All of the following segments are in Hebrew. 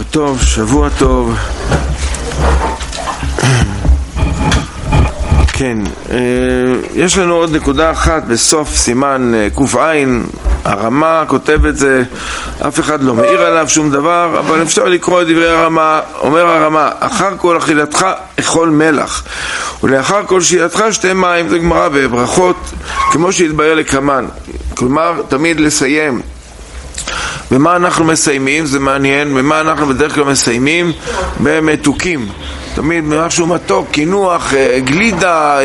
טוב, שבוע טוב. כן, יש לנו עוד נקודה אחת בסוף סימן קופעין. הרמה כותב את זה, אף אחד לא מעיר עליו שום דבר, אבל אפשר לקרוא את דברי הרמה. אומר הרמה, אחר כל אכילתך אכול מלח, ולאחר כל שתייתך שתי מים. זה גמרא בברכות, כמו שהתבהר לקמן. כלומר, תמיד לסיים. במה אנחנו מסיימים? זה מעניין. במה אנחנו בדרך כלל מסיימים? במתוקים. תמיד משהו מתוק, קינוח, גלידה,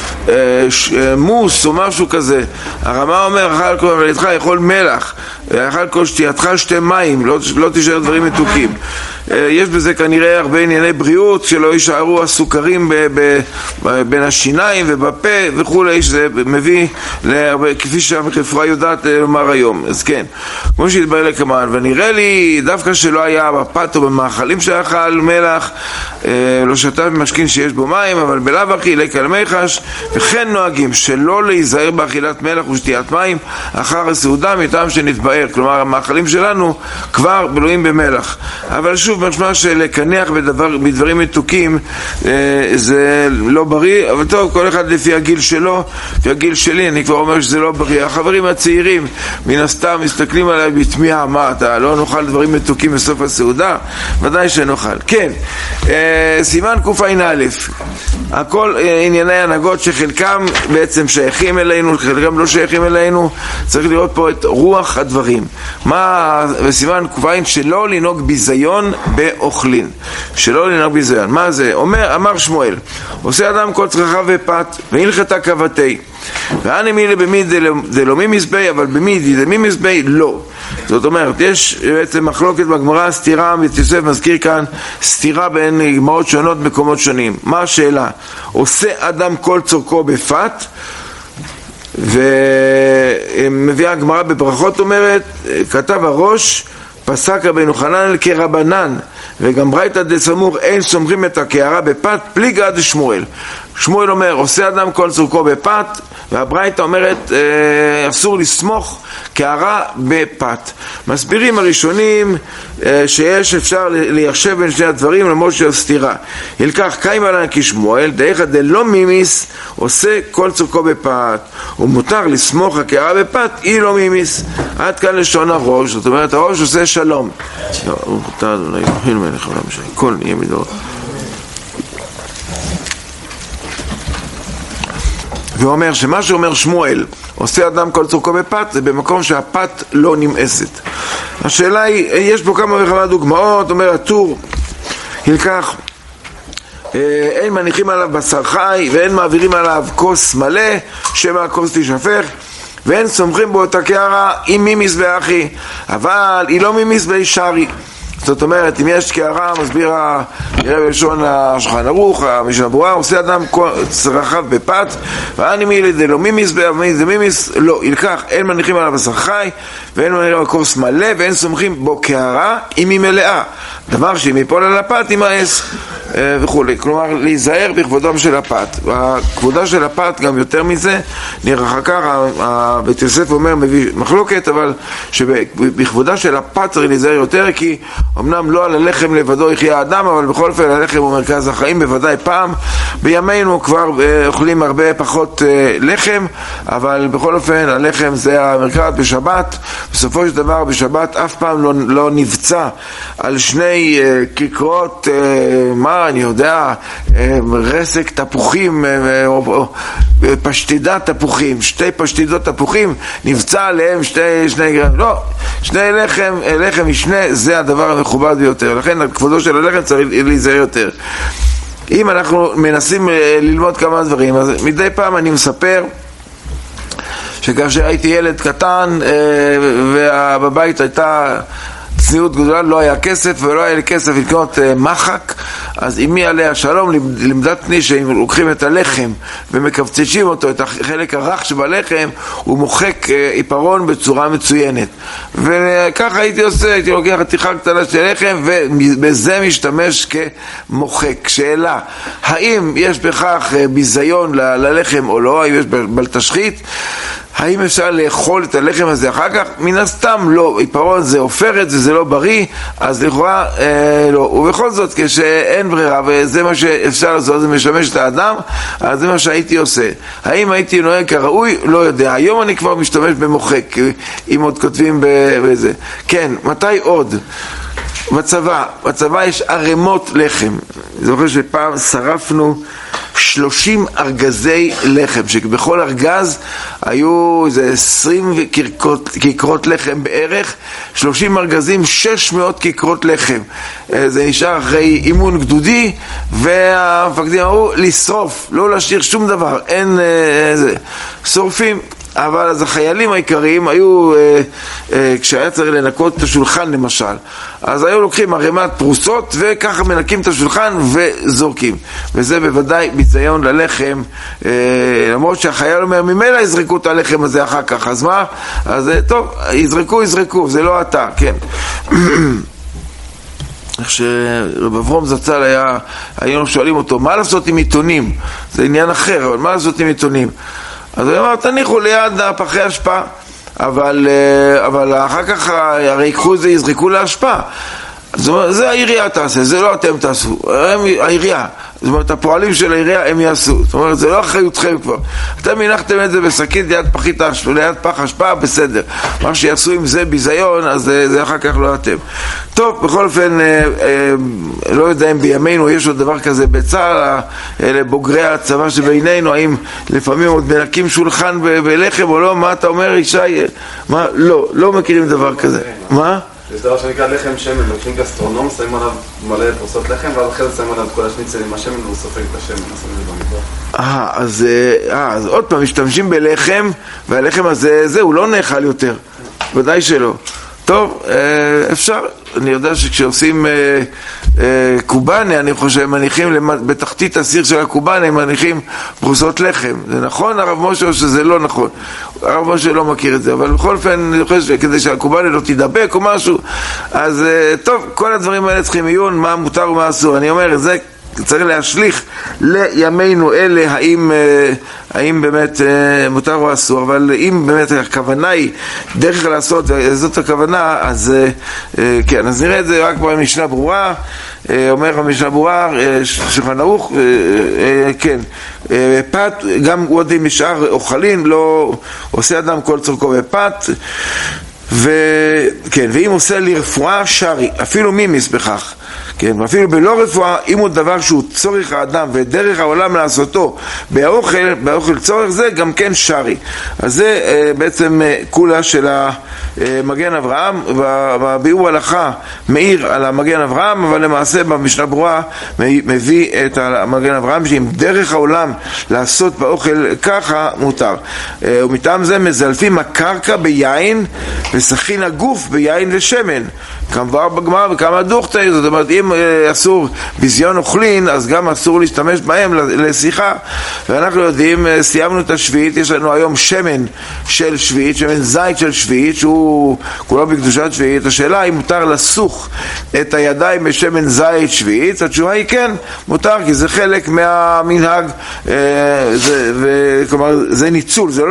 מוס או משהו כזה. הרמה אומר, אחר כל אכילתך אכול מלח, ואחר כל שתייתך שתי מים, לא תישאר דברים מתוקים. יש בזה כנראה הרבה ענייני בריאות, שלא יישארו הסוכרים בין השיניים ובפה וכולי, שזה מביא להרבה, כפי שהרפואה יודעת לומר היום. אז כן, כמו שהתבהר לקמן, ונראה לי דווקא שלא היה בפת או במאכלים שאכל מלח, לא שתה במשכין שיש בו מים, אבל בלאו הכי לקל מיחש, וכן נוהגים שלא להיזהר באכילת מלח ושתיית מים אחר הסעודה מטעם שנתבהר. כלומר, המאכלים שלנו כבר בלויים במלח. אבל שוב, משמע שלקנח בדברים מתוקים זה לא בריא, אבל טוב, כל אחד לפי הגיל שלו. לפי הגיל שלי אני כבר אומר שזה לא בריא. החברים הצעירים מן הסתם מסתכלים עליי בתמיהה, מה אתה לא נאכל דברים מתוקים בסוף הסעודה? ודאי שנאכל. כן, סימן קע"א, הכל ענייני הנהגות שחלקם בעצם שייכים אלינו, חלקם לא שייכים אלינו. צריך לראות פה את רוח הדברים. מה בסימן קע"א? שלא לנהוג ביזיון באוכלין. שלא לנהוג ביזיון. מה זה? אמר שמואל, עושה אדם כל צרכיו ופת, והלכתה כבתי. ואני מילה במי זה לא מי מזבח, אבל במי זה מי מזבח לא. זאת אומרת, יש בעצם מחלוקת בגמרא, סתירה, יוסף מזכיר כאן סתירה בין גמרות שונות מקומות שונים. מה השאלה? עושה אדם כל צורכו בפת, ומביאה הגמרא בברכות אומרת, כתב הראש, פסק רבנו חנן כרבנן, וגם ברייתא דסמוך אין סומכים את הקערה בפת פליגא דשמואל. שמואל אומר עושה אדם כל צורכו בפת, והברייתא אומרת אסור לסמוך קערה בפת. מסבירים הראשונים שיש אפשר ליישב בין שני הדברים למרות של סתירה. ילקח קיימא לן כשמואל דאיכא דלא מימיס עושה כל צורכו בפת, ומותר לסמוך הקערה בפת היא לא מימיס. עד כאן לשון הראש. זאת אומרת, הראש עושה שלום. אתה אדוני אלוהינו מלך העולם שהכל נהיה מדורות. ואומר שמה שאומר שמואל עושה אדם כל צורכו בפת, זה במקום שהפת לא נמאסת. השאלה היא, יש פה כמה וכמה דוגמאות. אומר הטור, ילקח אין מניחים עליו בשר חי ואין מעבירים עליו כוס מלא שמא הכוס תשפך, ואין סומכים בו את הקערה עם ממזבחי, אבל היא לא ממזבח שרי. זאת אומרת, אם יש קערה, מסביר בלשון השולחן ערוך, המשנה ברורה, עושה אדם צרכיו בפת, ואני מילי זה לא מימיס, זה מימיס, לא, ילקח, אין מניחים עליו בשר חי, ואין מניחים עליו כוס מלא, ואין סומכים בו קערה, אם היא מלאה. דבר שאם ייפול על הפת, ימאס וכו'. כלומר, להיזהר בכבודם של הפת. הכבודה של הפת, גם יותר מזה, נראה אחר כך, בית יוסף אומר, מביא מחלוקת, אבל שבכבודה של הפת צריך להיזהר יותר, כי אמנם לא על הלחם לבדו יחיה האדם, אבל בכל אופן הלחם הוא מרכז החיים. בוודאי פעם בימינו כבר אוכלים הרבה פחות לחם, אבל בכל אופן הלחם זה המרכז. בשבת, בסופו של דבר בשבת אף פעם לא נבצע על שני כיכרות, מה אני יודע, רסק תפוחים או פשטידת תפוחים, שתי פשטידות תפוחים, נבצע עליהם שני גרם. לא, שני לחם משנה, זה הדבר המכובד ביותר. לכן על כבודו של הלחם צריך להיזהר יותר. אם אנחנו מנסים ללמוד כמה דברים, אז מדי פעם אני מספר שכאשר הייתי ילד קטן ובבית הייתה צניעות גדולה, לא היה כסף ולא היה לי כסף לקנות מחק, אז אמי עליה שלום לימדתני שאם לוקחים את הלחם ומקבצשים אותו, את החלק הרך שבלחם, הוא מוחק עיפרון בצורה מצוינת. וככה הייתי עושה, הייתי לוקח חתיכה קטנה של לחם ובזה משתמש כמוחק. שאלה, האם יש בכך ביזיון ללחם או לא? האם יש בל תשחית? האם אפשר לאכול את הלחם הזה אחר כך? מן הסתם לא, עיפרון זה עופרת וזה לא בריא, אז לכאורה לא. ובכל זאת, כשאין ברירה וזה מה שאפשר לעשות, זה משמש את האדם, אז זה מה שהייתי עושה. האם הייתי נוהג כראוי? לא יודע. היום אני כבר משתמש במוחק, אם עוד כותבים בזה. כן, מתי עוד? בצבא יש ערימות לחם. אני זוכר שפעם שרפנו 30 ארגזי לחם, שבכל ארגז היו איזה 20 כיכרות לחם בערך, 30 ארגזים, 600 כיכרות לחם. זה נשאר אחרי אימון גדודי, והמפקדים אמרו לשרוף, לא להשאיר שום דבר, אין זה, שורפים. אבל אז החיילים העיקריים היו, כשהיה צריך לנקות את השולחן למשל, אז היו לוקחים ערימת פרוסות וככה מנקים את השולחן וזורקים. וזה בוודאי ביזיון ללחם, למרות שהחייל אומר, ממילא יזרקו את הלחם הזה אחר כך, אז מה? אז טוב, יזרקו, זה לא אתה, כן. איך שרב אברהם זצ"ל היינו שואלים אותו, מה לעשות עם עיתונים? זה עניין אחר, אבל מה לעשות עם עיתונים? אז הוא אמר, תניחו ליד פחי אשפה, אבל אחר כך הרי ייקחו את זה, יזרקו להשפעה. זאת אומרת, זה העירייה תעשה, זה לא אתם תעשו, העירייה. זאת אומרת, הפועלים של העירייה הם יעשו. זאת אומרת, זה לא אחריותכם כבר. אתם הנחתם את זה בשקית ליד פח אשפה, בסדר. מה שיעשו עם זה ביזיון, אז זה אחר כך לא אתם. טוב, בכל אופן, לא יודע אם בימינו יש עוד דבר כזה בצה"ל, אלה בוגרי הצבא שבינינו, האם לפעמים עוד מנקים שולחן בלחם או לא, מה אתה אומר, ישי? מה? לא מכירים דבר כזה. מה? יש דבר שנקרא לחם שמן, לוקחים גסטרונום, שמים עליו מלא פרוסות לחם, ואז אחרי זה שמים עליו את כל השניצל עם השמן, והוא סופג את השמן, שמים את זה במטבח. אז עוד פעם, משתמשים בלחם, והלחם הזה, זהו, לא נאכל יותר. ודאי שלא. טוב, אפשר. אני יודע שכשעושים קובאנה, אני חושב, מניחים בתחתית הסיר של הקובאנה, מניחים פרוסות לחם. זה נכון, הרב משה, או שזה לא נכון? הרב משה לא מכיר את זה, אבל בכל אופן, אני חושב שכדי שהקובאנה לא תדבק או משהו, אז טוב, כל הדברים האלה צריכים עיון, מה מותר ומה אסור. אני אומר, זה צריך להשליך לימינו אלה, האם באמת מותר או אסור, אבל אם באמת הכוונה היא דרך לעשות, וזאת הכוונה, אז כן, אז נראה את זה רק במשנה ברורה. אומר המשנה ברורה, שולחן ערוך, כן, פת, גם עוד עם משאר אוכלין, לא עושה אדם כל צורכו בפת, וכן, ואם עושה לרפואה שרי, אפילו מימיס בכך, כן, ואפילו בלא רפואה, אם הוא דבר שהוא צורך האדם ודרך העולם לעשותו באוכל צורך, זה גם כן שרי. אז זה בעצם כולה של המגן אברהם, בביאור הלכה מאיר על המגן אברהם, אבל למעשה במשנה ברורה מביא את המגן אברהם, שאם דרך העולם לעשות באוכל ככה מותר. ומטעם זה מזלפים הקרקע ביין וסכין הגוף ביין ושמן, כמובן בגמרא וכמה דוכתא. זאת אומרת, אם אסור בזיון אוכלין, אז גם אסור להשתמש בהם לשיחה. ואנחנו יודעים, סיימנו את השביעית, יש לנו היום שמן של שביעית, שמן זית של שביעית, שהוא כולו בקדושת שביעית. השאלה היא, מותר לסוך את הידיים בשמן זית שביעית? התשובה היא כן, מותר, כי זה חלק מהמנהג, כלומר, זה ניצול, זה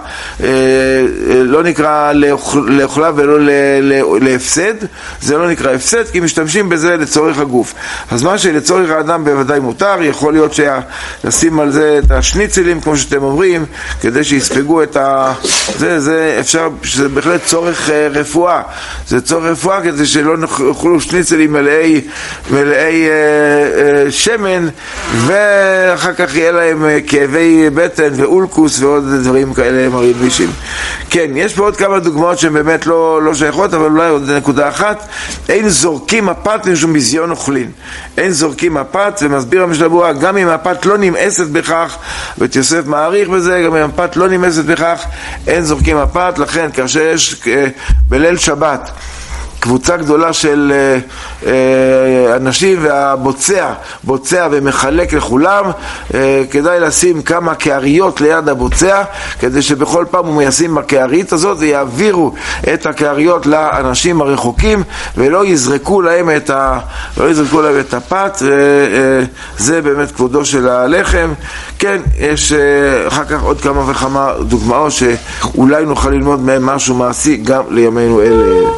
לא נקרא לאוכלה ולא להפסד, זה לא נקרא הפסד, כי משתמשים בזה לצורך הגוף. אז מה שלצורך האדם בוודאי מותר, יכול להיות לשים על זה את השניצלים, כמו שאתם אומרים, כדי שיספגו את זה אפשר, שזה בהחלט צורך רפואה. זה צורך רפואה כדי שלא יאכלו שניצלים מלאי שמן, ואחר כך יהיה להם כאבי בטן ואולקוס ועוד דברים כאלה מרעישים. כן, יש פה עוד כמה דוגמאות שהן באמת לא שייכות, אבל אולי עוד נקודה אחת. אין זורקים מפת משום בזיון אוכלין. אין זורקים מפת, ומסביר המשנה ברורה, גם אם מפת לא נמאסת בכך, ואת יוסף מעריך בזה, גם אם מפת לא נמאסת בכך, אין זורקים מפת. לכן כאשר יש בליל שבת קבוצה גדולה של אנשים בוצע ומחלק לכולם, כדאי לשים כמה קעריות ליד הבוצע, כדי שבכל פעם הוא ישים בקערית הזאת ויעבירו את הקעריות לאנשים הרחוקים, ולא יזרקו להם את הפת. זה באמת כבודו של הלחם. כן, יש אחר כך עוד כמה וכמה דוגמאות שאולי נוכל ללמוד מהם משהו מעשי גם לימינו אלה.